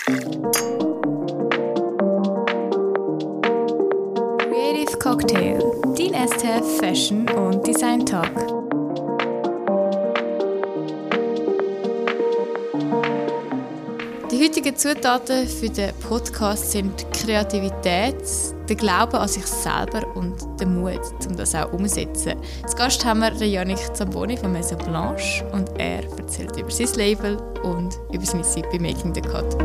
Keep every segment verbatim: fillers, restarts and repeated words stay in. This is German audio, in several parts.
Creative Cocktail, dein S T F Fashion und Design Talk. Die heutigen Zutaten für den Podcast sind die Kreativität, der Glaube an sich selber und der Mut, um das auch umzusetzen. Als Gast haben wir Yannick Zamboni von Maison Blanche und er erzählt über sein Label und über seine Zeit bei Making the Cut.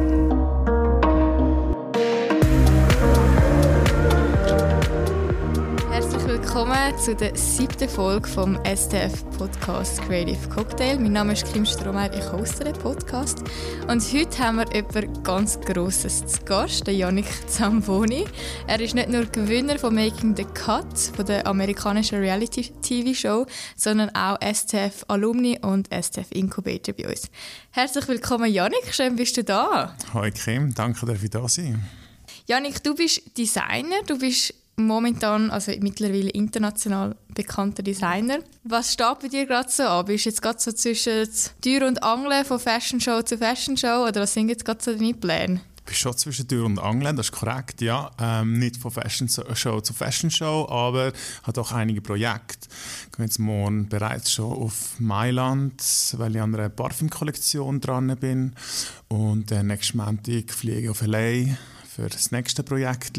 Willkommen zu der siebten Folge vom S T F-Podcast Creative Cocktail. Mein Name ist Kim Strohmeier, ich hoste den Podcast. Und heute haben wir jemanden ganz Grosses zu Gast, den Yannick Zamboni. Er ist nicht nur Gewinner von Making the Cut, von der amerikanischen Reality-T V-Show, sondern auch S T F-Alumni und S T F-Incubator bei uns. Herzlich willkommen, Yannick, schön bist du da. Hi Kim, danke, dass ich da sein. Yannick, du bist Designer, du bist momentan, also mittlerweile international bekannter Designer. Was steht bei dir gerade so an? Bist du jetzt gerade so zwischen Tür und Angeln von Fashion Show zu Fashion Show oder was sind jetzt gerade so deine Pläne? Ich bin schon zwischen Tür und Angeln, das ist korrekt, ja. Ähm, nicht von Fashion Show zu Fashion Show, aber habe auch einige Projekte. Ich gehe jetzt morgen bereits schon auf Mailand, weil ich an einer Parfümkollektion dran bin. Und äh, nächsten Montag fliege ich auf L A für das nächste Projekt.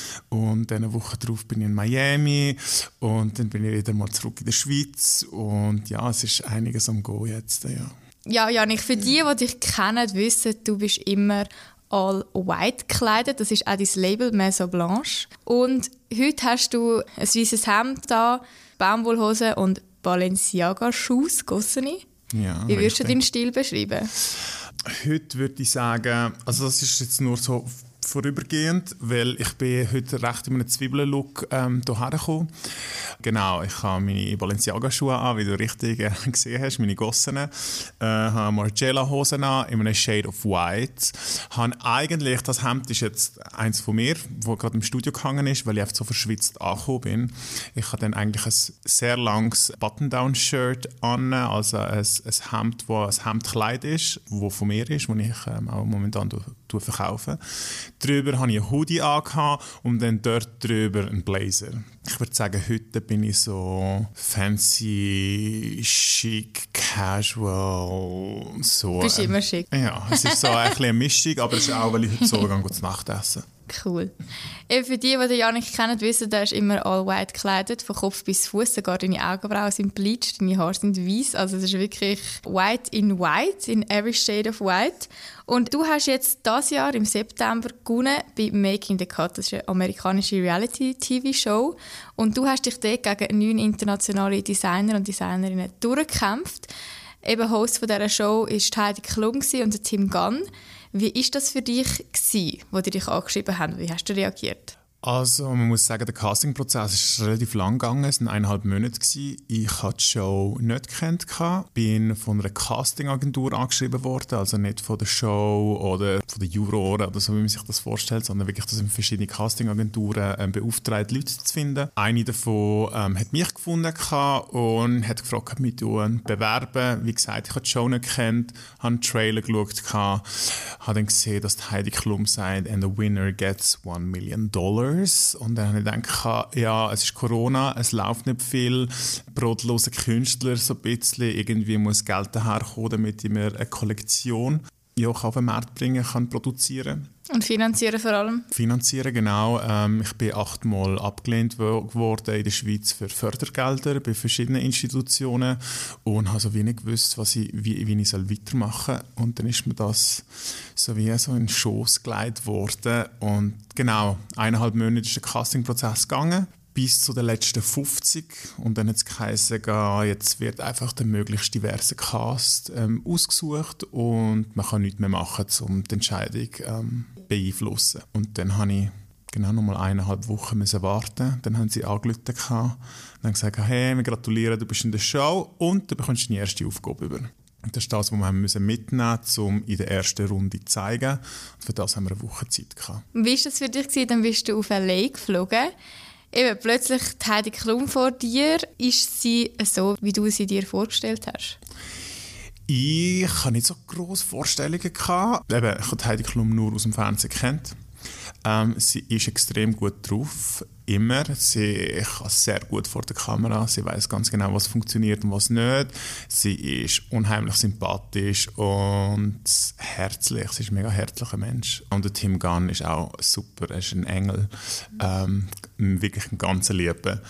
Und eine Woche darauf bin ich in Miami und dann bin ich wieder mal zurück in der Schweiz. Und ja, es ist einiges am Go jetzt. Ja, ja Yannick, für die, die dich kennen, wissen, du bist immer all white gekleidet. Das ist auch dein Label Maison Blanche. Und heute hast du ein weißes Hemd da, Baumwollhose und Balenciaga-Schuhe, gossene. Ja, wie würdest du deinen Stil beschreiben? Heute würde ich sagen, also das ist jetzt nur so vorübergehend, weil ich bin heute recht in einem Zwiebellook ähm, hierher gekommen. Genau, ich habe meine Balenciaga-Schuhe an, wie du richtig äh, gesehen hast, meine gossenen. Ich äh, habe Margiela-Hosen an, in einem Shade of White. Habe eigentlich, das Hemd ist jetzt eins von mir, das gerade im Studio gehangen ist, weil ich einfach so verschwitzt angekommen bin. Ich habe dann eigentlich ein sehr langes Button-Down-Shirt an, also ein, ein Hemd, das ein Hemdkleid ist, das von mir ist, das ich ähm, auch momentan verkaufe. Drüber hatte ich einen Hoodie angehabt und dann dort drüber einen Blazer. Ich würde sagen, heute bin ich so fancy, chic, casual. So, bist ähm, immer schick. Ja, es ist so ein bisschen eine Mischung, aber es ist auch, weil ich heute so gehe, zu Nacht essen. Cool. Eben für die, die den Yannick kennen, wissen, der ist immer all white gekleidet, von Kopf bis Fuß. Sogar deine Augenbrauen sind bleached, deine Haare sind weiß. Also es ist wirklich white in white, in every shade of white. Und du hast jetzt dieses Jahr im September gewonnen bei Making the Cut. Das ist eine amerikanische Reality-T V-Show. Und du hast dich dort gegen neun internationale Designer und Designerinnen durchgekämpft. Eben Host von dieser Show war Heidi Klum und Tim Gunn. Wie war das für dich, als die dich angeschrieben haben? Wie hast du reagiert? Also man muss sagen, der Castingprozess ist relativ lang gegangen. Es waren eineinhalb Monate. Ich hatte die Show nicht gekannt. Ich bin von einer Castingagentur angeschrieben worden, also nicht von der Show oder von der Juror oder so, wie man sich das vorstellt, sondern wirklich, dass verschiedene Castingagenturen ähm, beauftragt, Leute zu finden. Eine davon ähm, hat mich gefunden und hat gefragt, ob ich mich bewerben. Wie gesagt, ich habe die Show nicht gekannt, habe einen Trailer geschaut, habe dann gesehen, dass Heidi Klum sagt, and the winner gets one million dollars. Und dann habe ich gedacht, ja, es ist Corona, es läuft nicht viel, brotlose Künstler so ein bisschen, irgendwie muss Geld daherkommen, damit ich mir eine Kollektion ja, auf den Markt bringen kann, produzieren. Und finanzieren vor allem? Finanzieren, genau. Ähm, ich bin achtmal abgelehnt geworden in der Schweiz für Fördergelder bei verschiedenen Institutionen und habe so wenig gewusst, was ich, wie, wie ich weitermachen soll. Und dann ist mir das so wie so in den Schoss gelegt worden. Und genau, eineinhalb Monate ist der Castingprozess gegangen, bis zu den letzten fünfzig. Und dann hat es geheißen, jetzt wird einfach der möglichst diverse Cast ähm, ausgesucht und man kann nichts mehr machen, um die Entscheidung ähm, beeinflussen. Und dann habe ich genau noch mal eineinhalb Wochen müssen warten. Dann haben sie angerufen und haben gesagt, hey, wir gratulieren, du bist in der Show und du bekommst deine erste Aufgabe über. Und das ist das, was wir mitnehmen müssen, um in der ersten Runde zu zeigen. Und für das haben wir eine Woche Zeit gehabt. Wie war das für dich? Dann bist du auf L A geflogen. Eben, plötzlich die Heidi Klum vor dir. Ist sie so, wie du sie dir vorgestellt hast? Ich hatte nicht so grosse Vorstellungen gehabt. Eben, ich habe Heidi Klum nur aus dem Fernsehen kennt. Ähm, sie ist extrem gut drauf, immer. Sie kann sehr gut vor der Kamera. Sie weiß ganz genau, was funktioniert und was nicht. Sie ist unheimlich sympathisch und herzlich. Sie ist ein mega herzlicher Mensch. Und der Tim Gunn ist auch super. Er ist ein Engel. Ähm, wirklich ein ganzer Liebe.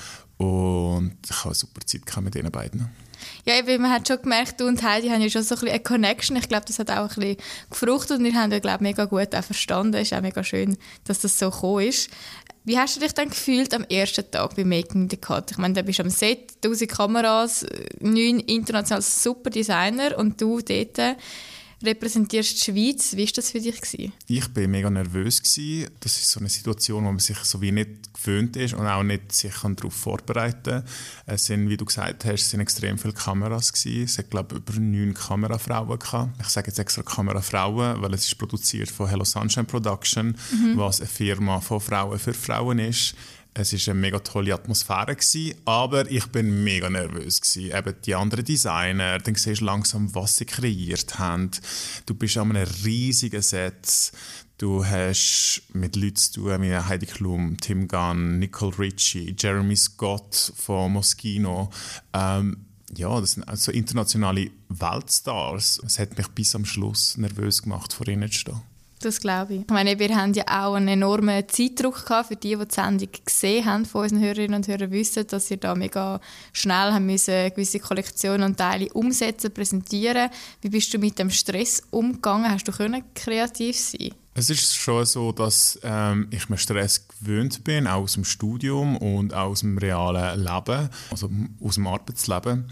Und ich habe eine super Zeit mit ihnen beiden. Ja, eben, man hat schon gemerkt, du und Heidi haben ja schon so ein bisschen eine Connection. Ich glaube, das hat auch ein bisschen gefruchtet und wir haben ja, glaube mega gut auch verstanden. Es ist auch mega schön, dass das so gekommen ist. Wie hast du dich dann gefühlt am ersten Tag bei Making the Cut? Ich meine, da bist du am Set, tausend Kameras, neun internationale super Designer und du dort repräsentierst die Schweiz. Wie war das für dich gewesen? Ich war mega nervös gewesen. Das ist so eine Situation, wo man sich so wie nicht gewöhnt ist und auch nicht sich darauf vorbereiten kann. Es sind, wie du gesagt hast, es sind extrem viele Kameras gewesen. Es hat, glaube ich, über neun Kamerafrauen gehabt. Ich sage jetzt extra Kamerafrauen, weil es ist produziert von Hello Sunshine Production, mhm. was eine Firma von Frauen für Frauen ist. Es war eine mega tolle Atmosphäre gewesen, aber ich bin mega nervös gewesen. Eben die anderen Designer, dann siehst du langsam, was sie kreiert haben. Du bist an einem riesigen Set. Du hast mit Leuten zu tun wie Heidi Klum, Tim Gunn, Nicole Richie, Jeremy Scott von Moschino. Ähm, ja, das sind also internationale Weltstars. Es hat mich bis am Schluss nervös gemacht, vor ihnen zu stehen. Das glaube ich. Ich meine, wir haben ja auch einen enormen Zeitdruck gehabt. Für die, die die Sendung gesehen haben von unseren Hörerinnen und Hörern, wissen, dass wir da mega schnell haben müssen, gewisse Kollektionen und Teile umsetzen, präsentieren. Wie bist du mit dem Stress umgegangen? Hast du können kreativ sein? Es ist schon so, dass ähm, ich mir Stress gewöhnt bin, auch aus dem Studium und auch aus dem realen Leben, also aus dem Arbeitsleben.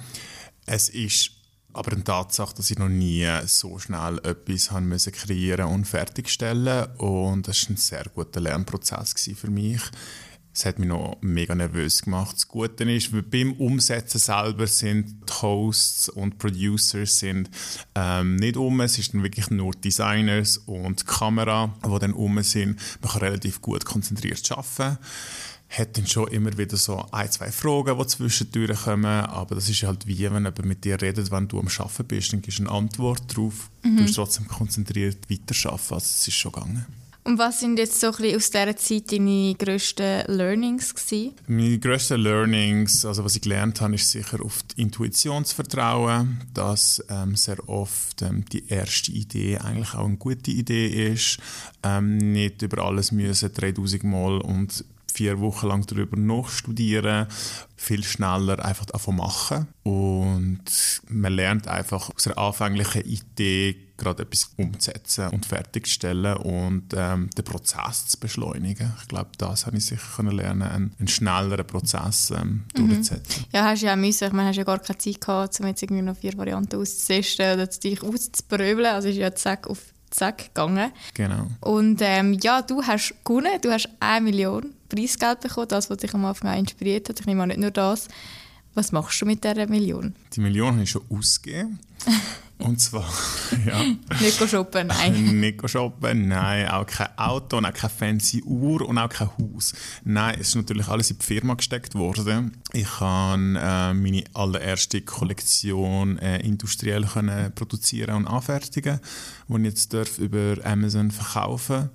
Es ist aber eine Tatsache, dass ich noch nie so schnell etwas haben müssen kreieren und fertigstellen. Und das war ein sehr guter Lernprozess für mich. Es hat mich noch mega nervös gemacht. Das Gute ist, beim Umsetzen selber sind die Hosts und Producers sind, ähm, nicht um. Es sind dann wirklich nur Designers und die Kamera, die dann um sind. Man kann relativ gut konzentriert arbeiten. Hat dann schon immer wieder so ein, zwei Fragen, die zwischendurch kommen. Aber das ist halt wie, wenn jemand mit dir redet, wenn du am Arbeiten bist, dann gibst du eine Antwort drauf. Mhm. Du musst trotzdem konzentriert weiterarbeiten. Also es ist schon gegangen. Und was sind jetzt so ein bisschen aus dieser Zeit deine grössten Learnings gewesen? Meine grössten Learnings, also was ich gelernt habe, ist sicher auf die Intuition zu vertrauen, dass ähm, sehr oft ähm, die erste Idee eigentlich auch eine gute Idee ist. Ähm, nicht über alles müssen dreitausend Mal und vier Wochen lang darüber nachstudieren, viel schneller einfach davon machen. Und man lernt einfach aus einer anfänglichen Idee gerade etwas umzusetzen und fertigzustellen und ähm, den Prozess zu beschleunigen. Ich glaube, das habe ich sicher lernen, einen, einen schnelleren Prozess ähm, mhm. durchzusetzen. Ja, hast du ja müssen. Ich meine, hast ja gar keine Zeit gehabt, um jetzt irgendwie noch vier Varianten auszutesten oder dich auszupröbeln. Also ist ja zack auf zack gegangen. Genau. Und ähm, ja, du hast gewonnen. Du hast eine Million Preisgeld bekommen, das, was dich am Anfang auch inspiriert hat. Ich nehme an, nicht nur das. Was machst du mit dieser Million? Die Million habe ich schon ausgegeben. Und zwar, ja. Nicht shoppen, nein. Nicht shoppen, nein. Auch kein Auto, auch keine fancy Uhr und auch kein Haus. Nein, es ist natürlich alles in die Firma gesteckt worden. Ich kann äh, meine allererste Kollektion äh, industriell können produzieren und anfertigen, die ich jetzt darf über Amazon verkaufen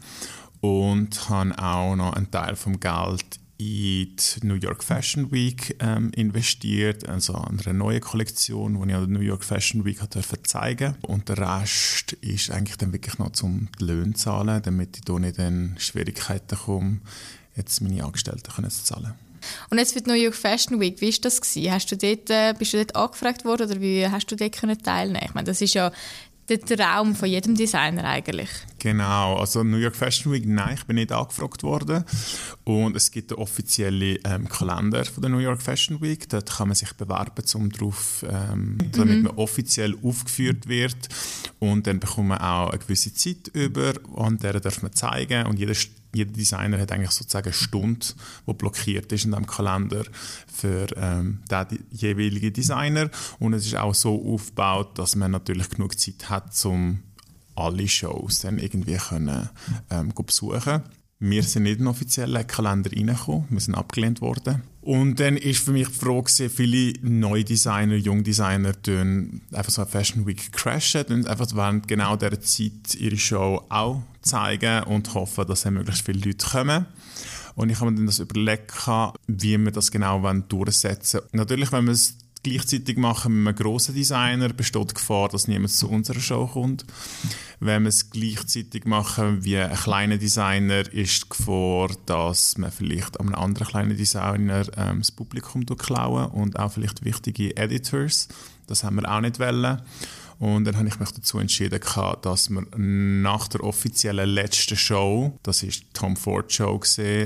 und habe auch noch einen Teil vom Geld in die New York Fashion Week ähm, investiert, also an einer neuen Kollektion, die ich an der New York Fashion Week zeigen durfte. Und der Rest ist eigentlich dann wirklich noch zum Löhne zu zahlen, damit ich hier nicht in Schwierigkeiten komme, jetzt meine Angestellten zu zahlen. Und jetzt für die New York Fashion Week, wie war das gewesen? Hast du dort, äh, bist du dort angefragt worden oder wie hast du dort können teilnehmen? Ich meine, das ist ja der Traum von jedem Designer eigentlich. Genau, also New York Fashion Week, nein, ich bin nicht angefragt worden. Und es gibt einen offiziellen ähm, Kalender von der New York Fashion Week. Dort kann man sich bewerben, um drauf, ähm, mhm. damit man offiziell aufgeführt wird. Und dann bekommt man auch eine gewisse Zeit über, und der darf man zeigen. Und jeder Jeder Designer hat eigentlich sozusagen eine Stunde, die blockiert ist in diesem Kalender für ähm, den jeweiligen Designer. Und es ist auch so aufgebaut, dass man natürlich genug Zeit hat, um alle Shows dann irgendwie können, ähm, besuchen. Wir sind nicht in den offiziellen Kalender reingekommen, wir sind abgelehnt worden. Und dann war für mich die Frage, viele neue Designer, junge Designer, tun einfach so eine Fashion Week crashen und einfach während genau dieser Zeit ihre Show auch zeigen und hoffen, dass dann möglichst viele Leute kommen. Und ich habe mir dann das überlegt, wie wir das genau durchsetzen wollen. Natürlich, wenn wir es gleichzeitig machen mit einem grossen Designer, besteht die Gefahr, dass niemand zu unserer Show kommt. Wenn wir es gleichzeitig machen wie ein kleiner Designer, ist die Gefahr, dass man vielleicht einem anderen kleinen Designer ähm, das Publikum klauen und auch vielleicht wichtige Editors. Das haben wir auch nicht wollen. Und dann habe ich mich dazu entschieden, dass wir nach der offiziellen letzten Show, das war die Tom Ford Show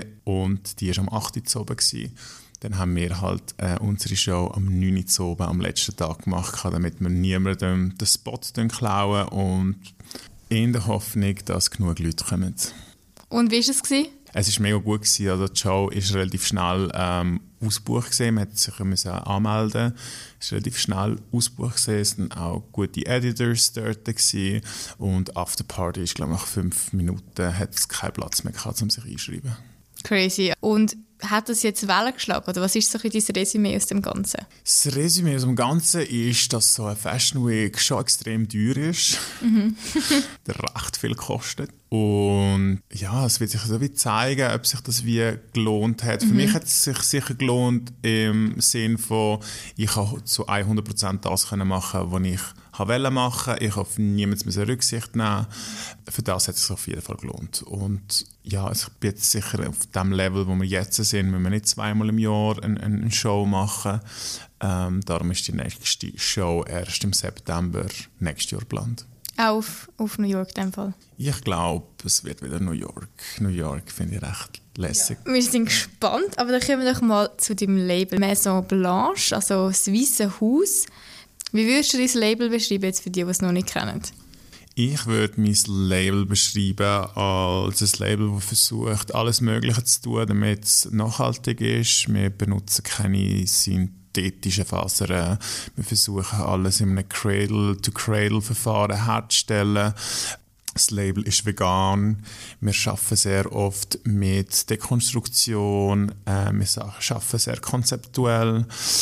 und die war am achten oben. Dann haben wir halt äh, unsere Show am neunten oben am letzten Tag gemacht, damit wir niemandem den Spot klauen und in der Hoffnung, dass genug Leute kommen. Und wie war es? Es war mega gut. Also die Show ist relativ schnell ähm, ausgebucht. Man musste sich müssen anmelden. Es war relativ schnell ausgebucht. Es waren auch gute Editors dort. Gewesen. Und Afterparty ist, glaube ich, nach fünf Minuten hat es keinen Platz mehr gehabt, um sich einzuschreiben. Crazy. Und hat das jetzt Wellen geschlagen? Oder was ist so dein Resümee aus dem Ganzen? Das Resümee aus dem Ganzen ist, dass so eine Fashion Week schon extrem teuer ist. Mhm. recht viel kostet. Und ja, es wird sich so wie zeigen, ob sich das wie gelohnt hat. Mhm. Für mich hat es sich sicher gelohnt im Sinne von, ich konnte zu hundert Prozent das machen, was ich wollte machen. Ich habe auf niemanden Rücksicht nehmen. Für das hat es sich auf jeden Fall gelohnt. Und ja, ich bin jetzt sicher auf dem Level, wo wir jetzt sind, müssen wir nicht zweimal im Jahr eine, eine Show machen. Ähm, darum ist die nächste Show erst im September nächstes Jahr geplant. Auch auf, auf New York in dem Fall? Ich glaube, es wird wieder New York. New York finde ich recht lässig. Ja. Wir sind gespannt, aber dann kommen wir doch mal zu deinem Label Maison Blanche, also das Weisse Haus. Wie würdest du dein Label beschreiben, jetzt für die, die es noch nicht kennen? Ich würde mein Label beschreiben als ein Label, das versucht, alles Mögliche zu tun, damit es nachhaltig ist. Wir benutzen keine synthetischen Fasern. Wir versuchen, alles in einem Cradle-to-Cradle-Verfahren herzustellen. Das Label ist vegan. Wir arbeiten sehr oft mit Dekonstruktion. Äh, wir arbeiten sehr konzeptuell.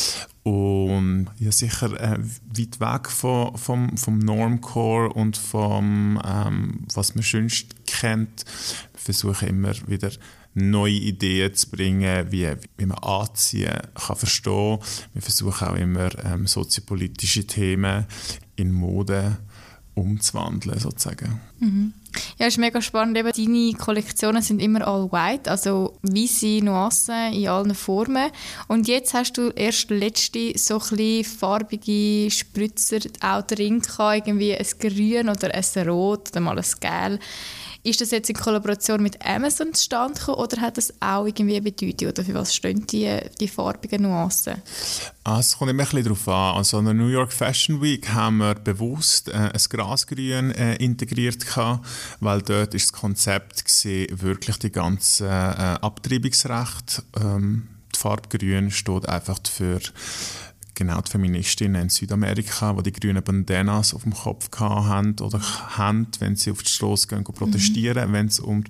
Und ja, sicher äh, weit weg von, vom, vom Normcore und vom, ähm, was man sonst kennt. Wir versuchen immer wieder neue Ideen zu bringen, wie, wie man Anziehen kann verstehen. Wir versuchen auch immer ähm, soziopolitische Themen in Mode umzuwandeln, sozusagen. Mhm. Ja, es ist mega spannend. Eben, deine Kollektionen sind immer all white, also weisse Nuancen in allen Formen. Und jetzt hast du erst letzte so ein bisschen farbige Spritzer auch drin gehabt, irgendwie ein Grün oder ein Rot oder mal ein Gelb. Ist das jetzt in Kollaboration mit Amazon zustande gekommen oder hat das auch irgendwie eine Bedeutung? Oder für was stehen die, die farbigen Nuancen? Ah, es kommt immer ein bisschen darauf an. Also an der New York Fashion Week haben wir bewusst äh, ein Grasgrün äh, integriert gehabt, weil dort ist das Konzept gewesen, wirklich die ganzen äh, Abtreibungsrechte. Ähm, die Farbe Grün steht einfach für genau die Feministinnen in Südamerika, die die grünen Bandanas auf dem Kopf hatten oder haben, wenn sie auf die Straße gehen protestieren, mhm. wenn es um die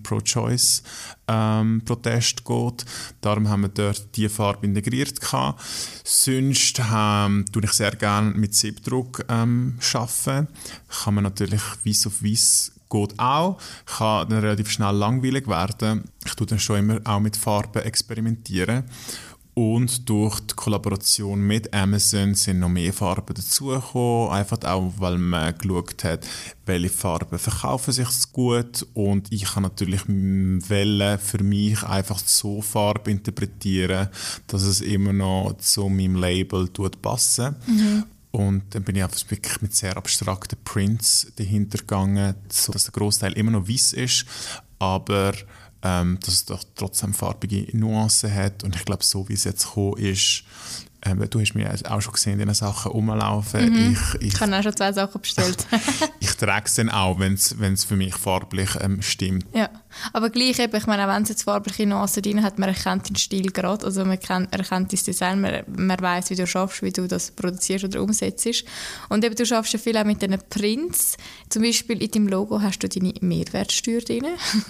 Pro-Choice-Proteste ähm, geht. Darum haben wir dort diese Farbe integriert gehabt. Sonst ähm, tue ich sehr gerne mit Siebdruck ähm, arbeiten. Kann man natürlich weiss auf weiss geht auch. Kann dann relativ schnell langweilig werden. Ich tue dann schon immer auch mit Farben experimentieren. Und durch die Kollaboration mit Amazon sind noch mehr Farben dazugekommen. Einfach auch, weil man geschaut hat, welche Farben verkaufen sich gut. Und ich kann natürlich wählen, für mich einfach so Farbe interpretieren, dass es immer noch zu meinem Label passen. Mhm. Und dann bin ich einfach wirklich mit sehr abstrakten Prints dahinter gegangen, so dass der Großteil immer noch weiß ist, aber ähm, dass es doch trotzdem farbige Nuancen hat. Und ich glaube, so wie es jetzt gekommen ist, ähm, du hast mir auch schon gesehen, in den Sachen rumlaufen. Mhm. Ich, ich, ich habe auch schon zwei Sachen bestellt. Ich trage es dann auch, wenn es für mich farblich ähm, stimmt. Ja. Aber gleich eben, ich meine, auch wenn es jetzt farbliche Nuancen drin hat, man erkennt den Stil gerade, also man kennt, erkennt das Design, man, man weiss, wie du schaffst, wie du das produzierst oder umsetzt. Und eben, du schaffst ja viel auch mit diesen Prints. Zum Beispiel in deinem Logo hast du deine Mehrwertsteuer drin.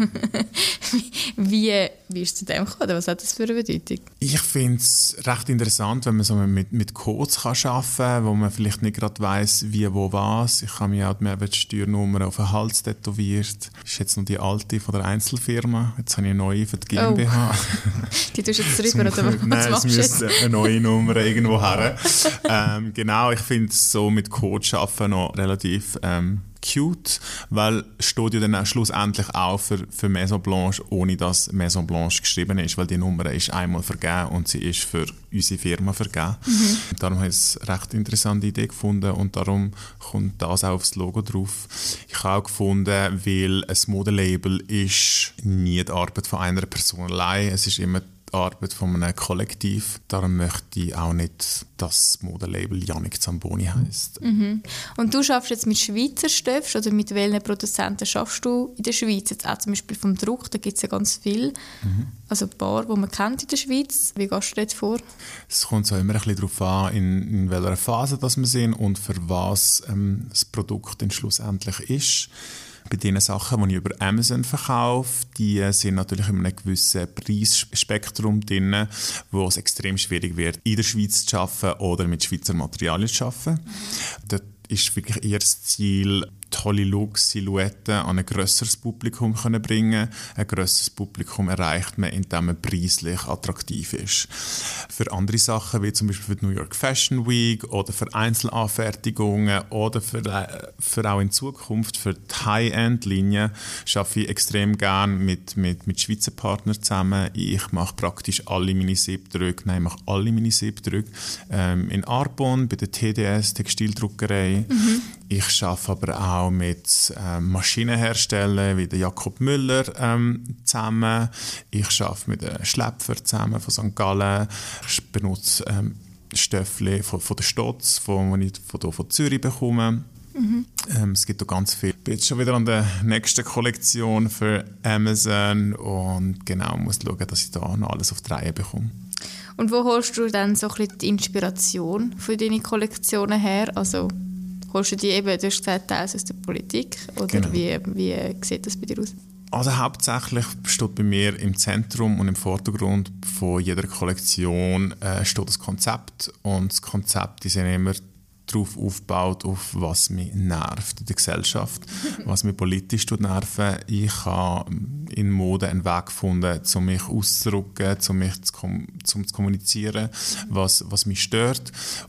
wie, wie ist es zu dem gekommen? Was hat das für eine Bedeutung? Ich finde es recht interessant, wenn man so mit, mit Codes kann arbeiten kann, wo man vielleicht nicht gerade weiss, wie, wo, was. Ich habe mir auch die Mehrwertsteuernummer auf den Hals tätowiert. Das ist jetzt noch die alte von der Einzelfirma. Jetzt habe ich eine neue für die GmbH. Oh. Die tust du jetzt drüber, oder was Nein, machst du es jetzt? müsste eine neue Nummer irgendwo her. ähm, genau, ich finde es so mit Code arbeiten noch relativ ähm, cute, weil es steht ja dann auch schlussendlich auch für, für Maison Blanche, ohne dass Maison Blanche geschrieben ist, weil die Nummer ist einmal vergeben und sie ist für unsere Firma vergeben. Mhm. Darum habe ich es eine recht interessante Idee gefunden und darum kommt das auch aufs Logo drauf. Ich habe auch gefunden, weil ein Modelabel ist nie die Arbeit von einer Person allein, es ist immer die Arbeit von einem Kollektiv. Darum möchte ich auch nicht, dass das Modelabel Yannick Zamboni heisst. Mhm. Und du schaffst jetzt mit Schweizer Stoffen oder mit welchen Produzenten schaffst du in der Schweiz? Jetzt auch zum Beispiel vom Druck, da gibt es ja ganz viel. Mhm. Also ein paar, die man kennt in der Schweiz. Wie gehst du jetzt vor? Es kommt so immer ein bisschen darauf an, in, in welcher Phase das wir sind und für was ähm, das Produkt dann schlussendlich ist. Bei den Sachen, die ich über Amazon verkaufe, die sind natürlich in einem gewissen Preisspektrum drin, wo es extrem schwierig wird, in der Schweiz zu arbeiten oder mit Schweizer Materialien zu arbeiten. Mhm. Dort ist wirklich eher das Ziel, tolle Looks, Silhouetten an ein grösseres Publikum können bringen. Ein grösseres Publikum erreicht man, indem man preislich attraktiv ist. Für andere Sachen, wie zum Beispiel für die New York Fashion Week oder für Einzelanfertigungen oder für, äh, für auch in Zukunft für die High-End-Linien, arbeite ich extrem gerne mit, mit, mit Schweizer Partnern zusammen. Ich mache praktisch alle meine Siebdrücke, nein, ich mache alle meine Siebdrücke ähm, in Arbon, bei der T D S, Textildruckerei. Mhm. Ich arbeite aber auch mit ähm, Maschinenherstellern wie der Jakob Müller ähm, zusammen. Ich arbeite mit einem Schlepfer zusammen von Sankt Gallen. Ich benutze ähm, Stöffel von, von der Stotz, von, die ich von, von Zürich bekomme. Mhm. Ähm, es gibt auch ganz viel. Ich bin jetzt schon wieder an der nächsten Kollektion für Amazon und genau muss schauen, dass ich da noch alles auf die Reihe bekomme. Und wo holst du dann so ein bisschen die Inspiration für deine Kollektionen her? Also holst du die eben, du hast gesagt, teils aus der Politik? Oder genau. wie, wie sieht das bei dir aus? Also hauptsächlich steht bei mir im Zentrum und im Vordergrund von jeder Kollektion äh, steht das Konzept. Und das Konzept ist immer darauf aufgebaut, auf was mich nervt in der Gesellschaft, was mich politisch nervt. Ich habe in Mode einen Weg gefunden, um mich auszudrücken, um mich zu, kom- zum zu kommunizieren, was, was mich stört.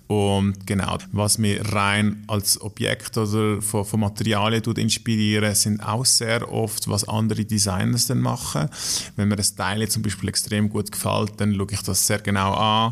Und genau, was mich rein als Objekt oder von, von Materialien inspirieren, sind auch sehr oft, was andere Designers dann machen. Wenn mir ein Teil zum Beispiel extrem gut gefällt, dann schaue ich das sehr genau an.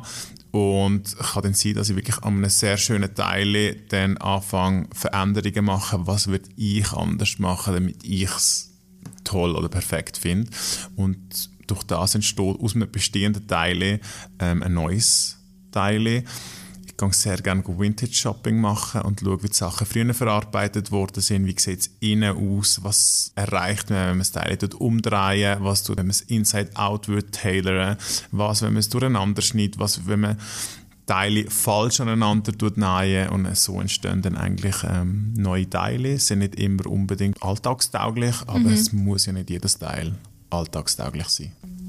Und kann dann sein, dass ich wirklich an einem sehr schönen Teil dann anfange, Veränderungen machen. Was würde ich anders machen, damit ich es toll oder perfekt finde. Und durch das entsteht aus einem bestehenden Teil ähm, ein neues Teil. Ich gehe sehr gerne Vintage-Shopping machen und schaue, wie die Sachen früher verarbeitet worden sind. Wie sieht es innen aus? Was erreicht man, wenn man das Teil umdrehen? Was tut, wenn man es Inside-Out tailern? Was, wenn man es durcheinander schneidet? Was, wenn man Teile falsch aneinander nähen? Und so entstehen dann eigentlich ähm, neue Teile. Sie sind nicht immer unbedingt alltagstauglich, aber mhm. es muss ja nicht jedes Teil alltagstauglich sein.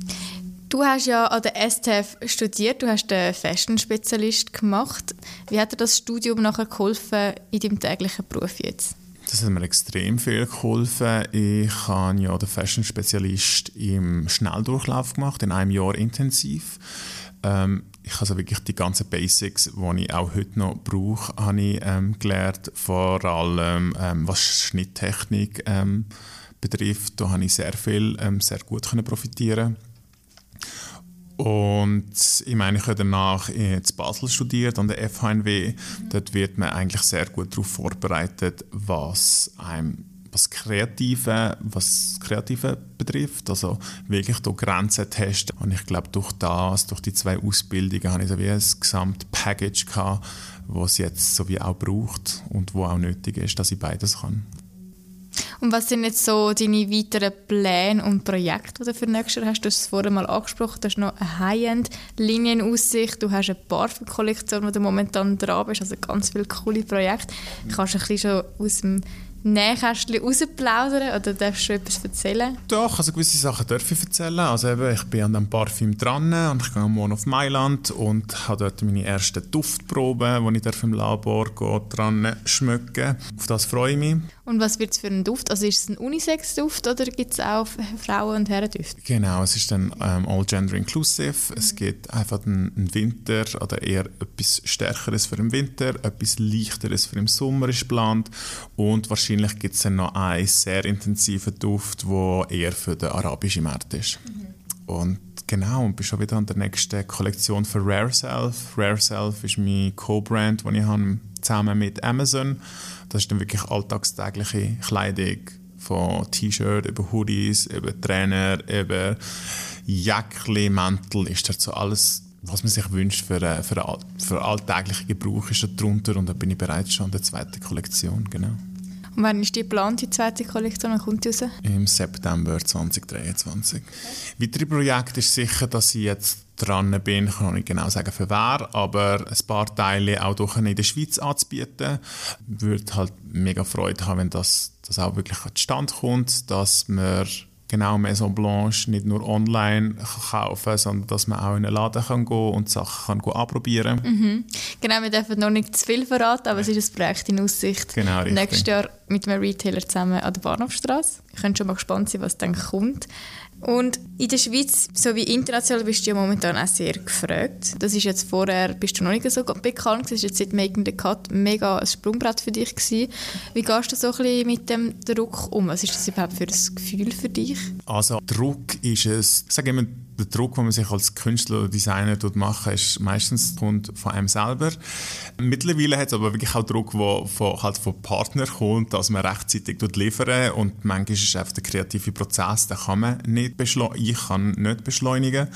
Du hast ja an der S T F studiert, du hast den Fashion-Spezialist gemacht. Wie hat dir das Studium nachher geholfen in deinem täglichen Beruf jetzt? Das hat mir extrem viel geholfen. Ich habe ja den Fashion-Spezialist im Schnelldurchlauf gemacht, in einem Jahr intensiv. Ähm, ich habe also wirklich die ganzen Basics, die ich auch heute noch brauche, habe ich, ähm, gelernt. Vor allem, ähm, was Schnitttechnik ähm, betrifft, da habe ich sehr viel, ähm, sehr gut können profitieren. Und ich meine, ich habe danach in Basel studiert, an der F H N W. Mhm. Dort wird man eigentlich sehr gut darauf vorbereitet, was einem was Kreative, was Kreative betrifft. Also wirklich durch Grenzen testen. Und ich glaube, durch das, durch die zwei Ausbildungen, habe ich so wie ein Gesamtpackage gehabt, das es jetzt so wie auch braucht und wo auch nötig ist, dass ich beides kann. Und was sind jetzt so deine weiteren Pläne und Projekte, die du für nächstes Jahr hast? Du hast es vorhin mal angesprochen, du hast noch eine High-End-Linie in Aussicht, du hast eine Parfum-Kollektion, wo du momentan dran bist, also ganz viele coole Projekte. Kannst du ein bisschen schon aus dem Nähkästchen rausplaudern oder darfst du schon etwas erzählen? Doch, also gewisse Sachen darf ich erzählen. Also eben, ich bin an dem Parfüm dran und ich gehe morgen auf Mailand und habe dort meine ersten Duftproben, die ich im Labor dran schmecken. Auf das freue ich mich. Und was wird es für ein Duft? Also ist es ein Unisex-Duft oder gibt es auch Frauen- und Herrendüfte? Genau, es ist dann ähm, all gender inclusive. Mhm. Es gibt einfach einen, einen Winter oder eher etwas Stärkeres für den Winter, etwas Leichteres für den Sommer ist geplant und wahrscheinlich gibt es dann noch einen sehr intensiven Duft, der eher für den arabischen Markt ist. Mhm. Und genau, und bin schon wieder an der nächsten Kollektion für Rare Self. Rare Self ist mein Co-Brand, den ich habe zusammen mit Amazon. Das ist dann wirklich alltagstägliche Kleidung, von T-Shirt über Hoodies, über Trainer, über Jäckchen, Mäntel, ist das so alles, was man sich wünscht für, für, für alltäglichen Gebrauch, ist da drunter und da bin ich bereits schon an der zweiten Kollektion, genau. Und wann ist die geplant, die zweite Kollektion? Wann kommt die raus? Im September zwanzig dreiundzwanzig. Weitere Projekt ist sicher, dass ich jetzt dran bin, ich kann noch nicht genau sagen für wer, aber ein paar Teile auch durch in der Schweiz anzubieten. Ich würde halt mega Freude haben, wenn das, das auch wirklich zustande kommt, dass man genau Maison Blanche nicht nur online kaufen kann, sondern dass man auch in einen Laden kann gehen und Sachen kann anprobieren kann. Mhm. Genau, wir dürfen noch nicht zu viel verraten, aber es ist ein Projekt in Aussicht. Genau, richtig. Nächstes Jahr mit einem Retailer zusammen an der Bahnhofstrasse. Ich könnte schon mal gespannt sein, was dann kommt. Und in der Schweiz sowie international bist du ja momentan auch sehr gefragt. Das ist jetzt vorher, bist du noch nicht so bekannt, das ist jetzt seit Making the Cut mega ein Sprungbrett für dich gewesen. Wie gehst du so ein bisschen mit dem Druck um? Was ist das überhaupt für ein Gefühl für dich? Also Druck ist es, ich sage immer, der Druck, den man sich als Künstler oder Designer machen, ist meistens kommt von einem selber. Mittlerweile hat es aber wirklich auch Druck, der von, halt von Partnern kommt, dass man rechtzeitig liefern und manchmal ist es einfach der kreative Prozess, den kann man nicht beschleunigen. Ich kann nicht beschleunigen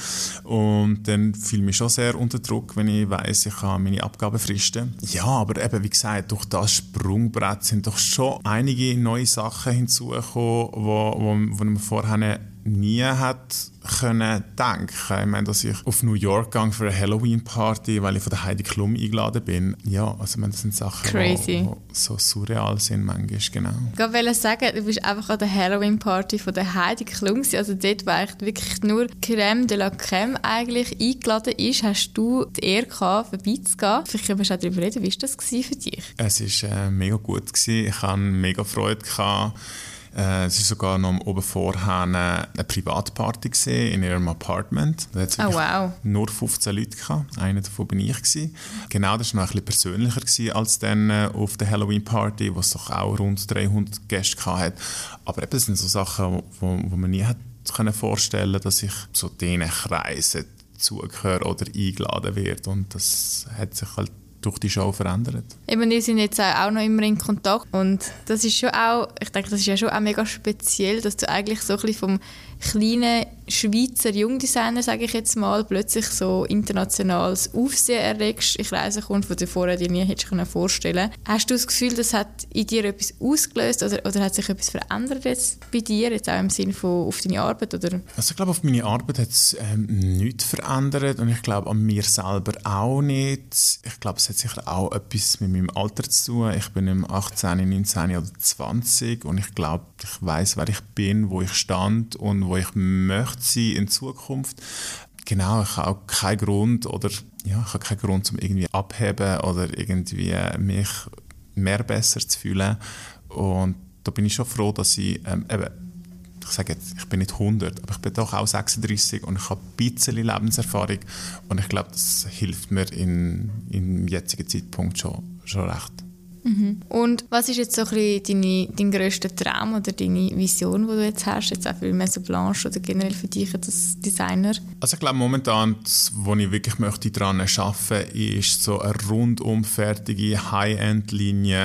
und dann fühle ich mich schon sehr unter Druck, wenn ich weiss, ich kann meine Abgabenfristen. Ja, aber eben wie gesagt, durch das Sprungbrett sind doch schon einige neue Sachen hinzugekommen, wo, wo, wo man vorher nie hat können denken. Ich meine, dass ich auf New York gehe für eine Halloween-Party, weil ich von der Heidi Klum eingeladen bin. Ja, also ich meine, das sind Sachen, die so surreal sind manchmal, genau. Ich wollte sagen, du bist einfach an der Halloween-Party von der Heidi Klum. Also dort, wo eigentlich wirklich nur Crème de la Crème eigentlich eingeladen ist, hast du die Ehre gehabt, vorbeizugehen. Vielleicht können wir auch darüber reden. Wie war das für dich? Es war äh, mega gut gewesen. Ich hatte mega Freude gehabt. Äh, es war sogar noch oben vorher eine, eine Privatparty gewesen, in ihrem Apartment. Da hat es oh, wow. nur fünfzehn Leute gehabt. Einer davon bin ich gewesen. Genau, das war noch ein bisschen persönlicher gewesen als dann äh, auf der Halloween-Party, wo es doch auch rund dreihundert Gäste hatte. Aber eben, das sind so Sachen, wo, wo man nie hat können vorstellen, dass ich so diesen Kreisen zugehöre oder eingeladen werde. Und das hat sich halt durch die Show verändert. Eben, wir sind jetzt auch noch immer in Kontakt und das ist schon auch, ich denke, das ist ja schon auch mega speziell, dass du eigentlich so ein bisschen vom kleinen Schweizer Jungdesigner, sage ich jetzt mal, plötzlich so internationales Aufsehen erregst in Kreisen kommst, die du vorher dir nie hättest vorstellen können. Hast du das Gefühl, das hat in dir etwas ausgelöst oder, oder hat sich etwas verändert jetzt bei dir, jetzt auch im Sinne von auf deine Arbeit? Oder? Also ich glaube, auf meine Arbeit hat es ähm, nichts verändert und ich glaube, an mir selber auch nicht. Ich glaube, es hat sicher auch etwas mit meinem Alter zu tun. Ich bin im achtzehn, neunzehn oder zwanzig und ich glaube, ich weiss, wer ich bin, wo ich stand und wo ich möchte sein in Zukunft. Genau, ich habe auch keinen Grund oder ja, ich habe keinen Grund, um irgendwie abheben oder irgendwie mich mehr besser zu fühlen. Und da bin ich schon froh, dass ich ähm, eben, ich sage jetzt, ich bin nicht hundert, aber ich bin doch auch sechsunddreißig und ich habe ein bisschen Lebenserfahrung und ich glaube, das hilft mir in, im jetzigen Zeitpunkt schon, schon recht. Mhm. Und was ist jetzt so ein bisschen deine, dein grösster Traum oder deine Vision, die du jetzt hast, jetzt auch für Maison Blanche oder generell für dich als Designer? Also ich glaube momentan, wo ich wirklich möchte daran arbeiten möchte, ist so eine rundum fertige High-End-Linie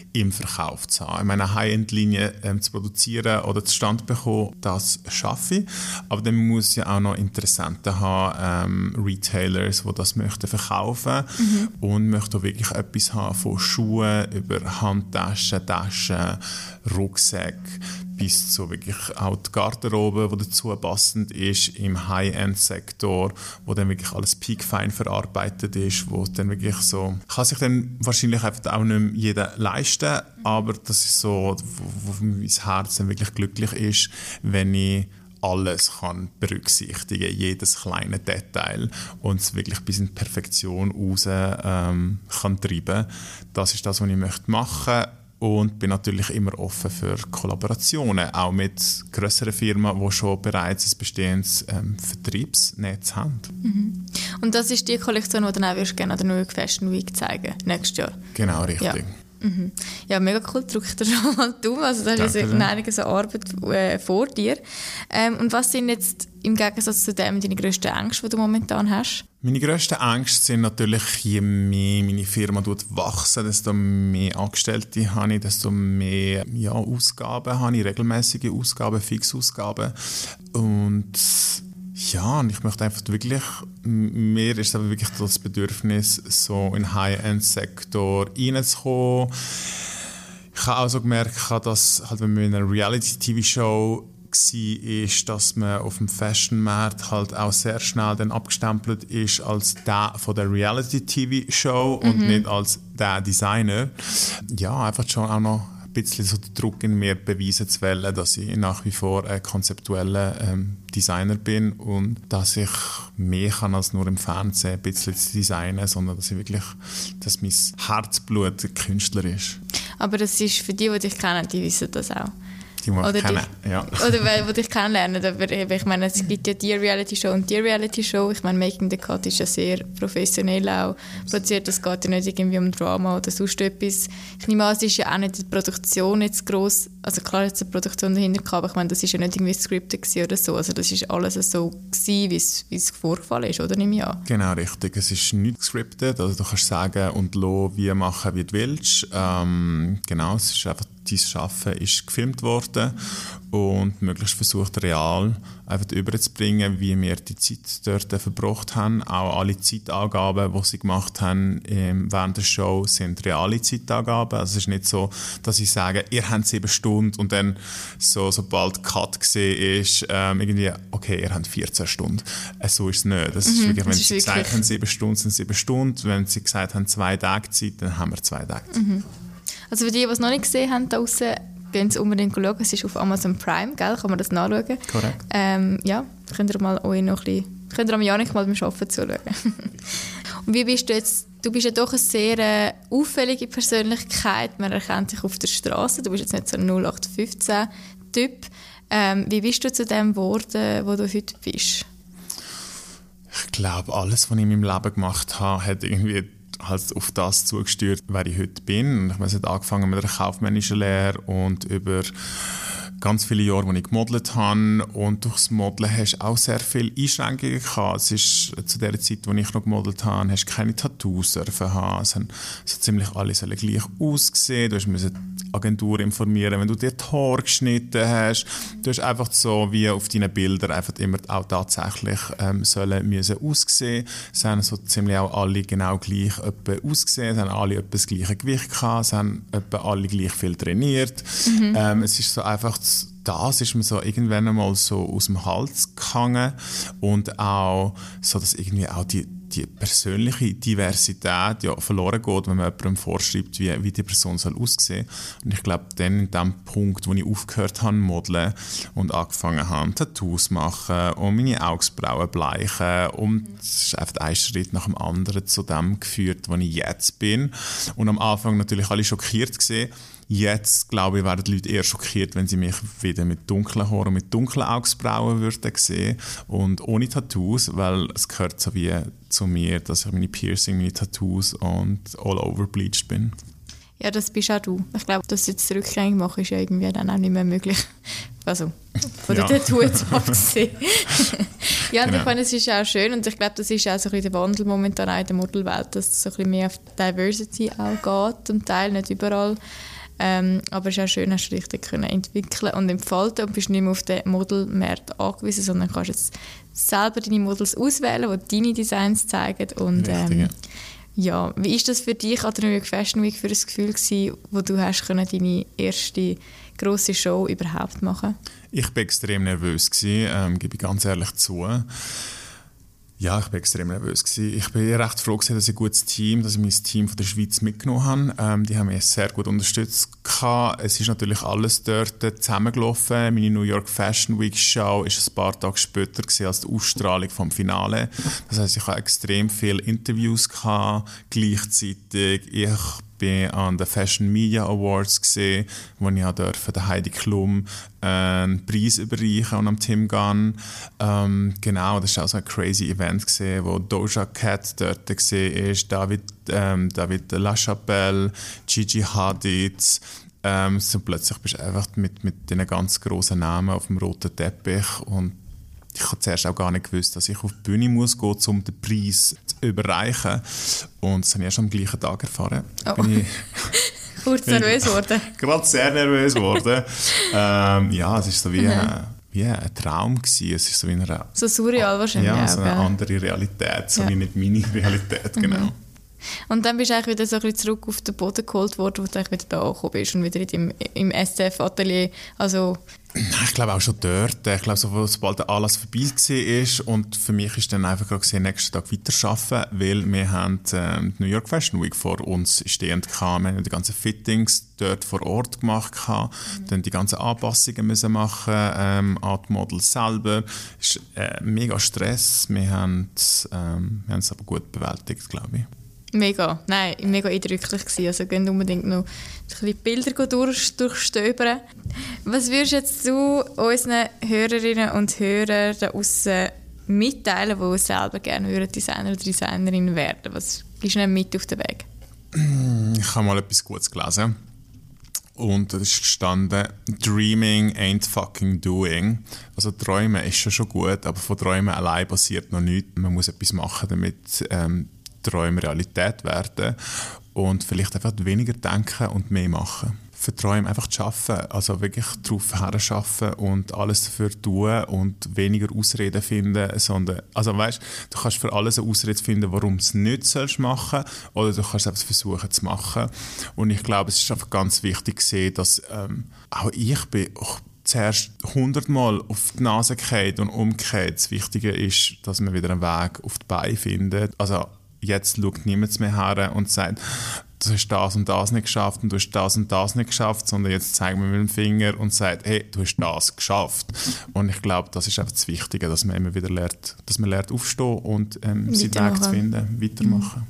im Verkauf zu haben. Ich meine, High-End-Linien ähm, zu produzieren oder zustande bekommen, das schaffe ich. Aber dann muss ich auch noch Interessenten haben, ähm, Retailers, die das möchten verkaufen mhm. und möchten auch wirklich etwas haben von Schuhen über Handtaschen, Taschen, Rucksack bis zu wirklich auch die Garderobe, die dazu passend ist im High-End-Sektor, wo dann wirklich alles peakfein verarbeitet ist, wo dann wirklich so, kann sich dann wahrscheinlich einfach auch nicht mehr jeder leisten, aber das ist so, wo, wo mein Herz dann wirklich glücklich ist, wenn ich alles kann berücksichtigen, jedes kleine Detail und es wirklich bis in die Perfektion raus ähm, kann treiben. Das ist das, was ich möchte machen. Und bin natürlich immer offen für Kollaborationen, auch mit grösseren Firmen, die schon bereits ein bestehendes ähm, Vertriebsnetz haben. Mhm. Und das ist die Kollektion, die du dann auch wirst gerne an der New York Fashion Week zeigen, nächstes Jahr? Genau, richtig. Ja. Mhm. Ja, mega cool, drücke dir schon mal die Daumen. Also da hast du ja einige so Arbeit äh, vor dir. Ähm, und was sind jetzt im Gegensatz zu dem deine grössten Ängste, die du momentan hast? Meine grössten Ängste sind natürlich, je mehr meine Firma wachsen, desto mehr Angestellte habe ich, desto mehr ja, Ausgaben habe ich, regelmäßige Ausgaben, Fixausgaben. Und ja, und ich möchte einfach wirklich, mir ist aber wirklich das Bedürfnis, so in den High-End-Sektor reinzukommen. Ich habe auch so gemerkt, dass halt, wenn man in einer Reality-T V-Show war, dass man auf dem Fashion-Markt halt auch sehr schnell dann abgestempelt ist als der von der Reality-T V-Show mhm. und nicht als der Designer. Ja, einfach schon auch noch ein bisschen so den Druck in mir beweisen zu wollen, dass ich nach wie vor ein konzeptueller ähm, Designer bin und dass ich mehr kann als nur im Fernsehen ein bisschen zu designen, sondern dass ich wirklich, dass mein Herzblut Künstler ist. Aber das ist für die, die dich kennen, die wissen das auch. Die muss ich kennen, dich, ja. Oder weil, die dich kennenlernen. Aber ich meine, es gibt ja die Reality-Show und die Reality-Show. Ich meine, Making the Cut ist ja sehr professionell auch produziert. Es geht ja nicht irgendwie um Drama oder sonst etwas. Ich nehme an, es ist ja auch nicht die Produktion jetzt gross. Also klar, jetzt eine Produktion dahinter gehabt, aber ich meine, das ist ja nicht irgendwie scripted oder so. Also das ist alles so gewesen, wie es, wie es vorgefallen ist, oder? Nehme ich an. Genau, richtig. Es ist nicht gescriptet. Also du kannst sagen und lassen, wie machen, wie du willst. Ähm, genau, es ist einfach dein Arbeiten ist gefilmt worden und möglichst versucht, real einfach überzubringen, wie wir die Zeit dort verbracht haben. Auch alle Zeitangaben, die sie gemacht haben während der Show, sind reale Zeitangaben. Also es ist nicht so, dass ich sage, ihr habt sieben Stunden und dann, so, sobald Cut gesehen ist, ähm, irgendwie, okay, ihr habt vierzehn Stunden. Äh, so ist es nicht. Das ist mhm, wirklich, wenn das sie ist gesagt wirklich haben, sieben Stunden sind sieben Stunden. Wenn sie gesagt haben, zwei Tage Zeit, dann haben wir zwei Tage Zeit. Mhm. Also für die, die es noch nicht gesehen haben, da draussen, gehen Sie unbedingt schauen. Es ist auf Amazon Prime, gell? Kann man das nachschauen. Korrekt. Ähm, ja, könnt ihr mal euch noch ein bisschen, könnt ihr am Janik mal beim Arbeiten zuschauen. Und wie bist du jetzt, du bist ja doch eine sehr äh, auffällige Persönlichkeit, man erkennt dich auf der Straße, du bist jetzt nicht so ein null acht fünfzehn Typ. Ähm, wie bist du zu dem geworden, wo du heute bist? Ich glaube, alles, was ich in meinem Leben gemacht habe, hat irgendwie halt auf das zugesteuert, wer ich heute bin. Und ich habe angefangen mit einer kaufmännischen Lehre und über ganz viele Jahre, wo ich gemodelt habe. Und durchs Modeln hast du auch sehr viele Einschränkungen gehabt. Es ist zu der Zeit, wo ich noch gemodelt habe, hast du keine Tattoos dürfen haben. Es haben so ziemlich alle sollen gleich aussehen. Du musst die Agentur informieren, wenn du dir die Haare geschnitten hast. Du hast einfach so wie auf deinen Bildern einfach immer auch tatsächlich ähm, sollen müssen aussehen. Es haben so ziemlich auch alle genau gleich etwa ausgesehen. Es haben alle etwa das gleiche Gewicht gehabt. Es haben etwa alle gleich viel trainiert. Mhm. Ähm, es ist so einfach das ist mir so irgendwann einmal so aus dem Hals gehangen und auch so, dass irgendwie auch die, die persönliche Diversität ja verloren geht, wenn man jemandem vorschreibt, wie, wie die Person soll aussehen. Und ich glaube, dann in dem Punkt, wo ich aufgehört habe, modeln und angefangen habe, Tattoos zu machen und meine Augenbrauen bleichen und es ist einfach ein Schritt nach dem anderen zu dem geführt, wo ich jetzt bin. Und am Anfang natürlich alle schockiert gesehen. Jetzt, glaube ich, werden die Leute eher schockiert, wenn sie mich wieder mit dunklen Haaren und mit dunklen Augenbrauen würden sehen und ohne Tattoos, weil es gehört so wie zu mir, dass ich meine Piercing, meine Tattoos und all over bleached bin. Ja, das bist auch du. Ich glaube, das jetzt rückgängig machen, ist ja irgendwie dann auch nicht mehr möglich. Also, von ja. der Tattoo jetzt abgesehen. Ja, und genau. ich meine, es ist auch schön und ich glaube, das ist auch so ein bisschen der Wandel momentan auch in der Modelwelt, dass es so ein bisschen mehr auf Diversity auch geht, zum Teil, nicht überall. Ähm, aber es ist auch schön, dass du dich dort können entwickeln und entfalten und bist nicht mehr auf den Modelmarkt angewiesen, sondern kannst jetzt selber deine Models auswählen, die deine Designs zeigen. Und, ähm, ja, wie war das für dich an der New York Fashion Week für ein Gefühl gewesen, wo du hast können, deine erste grosse Show überhaupt machen? Ich war extrem nervös gewesen, ähm, gebe ich ganz ehrlich zu. Ja, ich war extrem nervös gewesen. Ich bin recht froh gewesen, dass ich ein gutes Team, dass ich mein Team von der Schweiz mitgenommen habe. Ähm, die haben mich sehr gut unterstützt gehabt. Es ist natürlich alles dort zusammengelaufen. Meine New York Fashion Week Show ist ein paar Tage später gewesen als die Ausstrahlung vom Finale. Das heisst, ich hatte extrem viele Interviews gehabt, gleichzeitig. Ich bin an den Fashion Media Awards gesehen, wo ich durfte der Heidi Klum einen Preis überreichen und am Tim Gunn. Ähm, genau, das war auch so ein crazy Event gesehen, wo Doja Cat dort gesehen ist, David, ähm, David LaChapelle, Gigi Hadid. Ähm, so plötzlich bist du einfach mit mit diesen ganz grossen Namen auf dem roten Teppich und ich habe zuerst auch gar nicht gewusst, dass ich auf die Bühne muss gehen, um den Preis zu überreichen. Und das habe ich erst am gleichen Tag erfahren. Oh. Bin ich, Kurz nervös geworden. Gerade sehr nervös geworden. ähm, ja, es war so wie, mhm. ein, wie ein Traum gewesen. Es ist so wie eine, so surreal wahrscheinlich. Ja, auch, so eine gell? andere Realität, so ja. wie nicht meine Realität, genau. Mhm. Und dann bist du eigentlich wieder so ein bisschen zurück auf den Boden geholt worden, wo du wieder da angekommen bist und wieder in deinem, im S C F-Atelier. Also ich glaube auch schon dort. Ich glaube, so, sobald der Anlass vorbei war und für mich ist dann einfach gerade gesehen, nächsten Tag weiterarbeiten, weil wir haben ähm, die New York Fashion Week vor uns stehend gehabt. Wir haben die ganzen Fittings dort vor Ort gemacht gehabt, mhm. dann die ganzen Anpassungen müssen machen ähm, an die Models selber. Es ist äh, mega Stress. Wir haben ähm, wir haben es aber gut bewältigt, glaube ich. Mega, nein, mega eindrücklich gewesen. Also gehen unbedingt noch ein bisschen Bilder durch, durchstöbern. Was würdest jetzt du unseren Hörerinnen und Hörern da aussen mitteilen, die selber gerne Designer oder Designerin werden? Was gibst du ihnen mit auf den Weg? Ich habe mal etwas Gutes gelesen. Und da ist gestanden, Dreaming ain't fucking doing. Also Träumen ist schon, schon gut, aber von Träumen allein passiert noch nichts. Man muss etwas machen, damit ähm, Träume Realität werden und vielleicht einfach weniger denken und mehr machen. Für Träume einfach zu arbeiten, also wirklich darauf hinschaffen und alles dafür tun und weniger Ausreden finden, sondern, also weißt, du kannst für alles eine Ausrede finden, warum du es nicht sollst machen oder du kannst es versuchen zu machen. Und ich glaube, es ist einfach ganz wichtig zu sehen, dass ähm, auch ich bin auch zuerst hundertmal auf die Nase gefallen und umgekehrt. Das Wichtige ist, dass man wieder einen Weg auf die Beine findet. Also jetzt schaut niemand mehr her und sagt, du hast das und das nicht geschafft und du hast das und das nicht geschafft, sondern jetzt zeigt man mit dem Finger und sagt, hey, du hast das geschafft. Und ich glaube, das ist einfach das Wichtige, dass man immer wieder lernt, dass man lernt aufstehen und ähm, seinen Weg zu finden, weitermachen.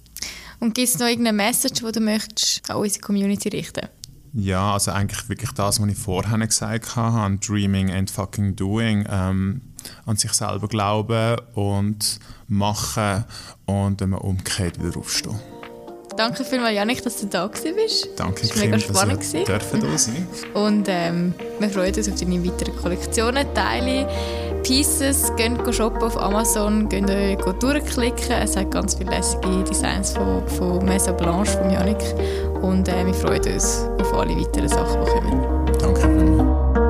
Und gibt es noch irgendeine Message, die du möchtest an unsere Community richten? Ja, also eigentlich wirklich das, was ich vorher gesagt habe, Dreaming and fucking doing, ähm, an sich selber glauben und machen und wenn man umkehrt, wieder aufstehen. Danke vielmals, Jannik, dass du da bist. Danke, das war mega spannend. Dass wir dürfen da sein. Und ähm, wir freuen uns auf deine weiteren Kollektionen, Teile, Pieces. Geht shoppen auf Amazon, geht euch durchklicken. Es hat ganz viele lässige Designs von, von Maison Blanche, von Jannik. Und äh, wir freuen uns auf alle weiteren Sachen, die kommen. Danke vielmals.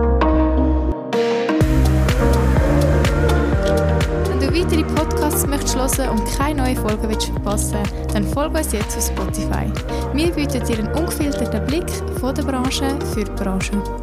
Weitere Podcasts möchtest hören und keine neue Folge willst verpassen, dann folge uns jetzt auf Spotify. Wir bieten dir einen ungefilterten Blick von der Branche für die Branche.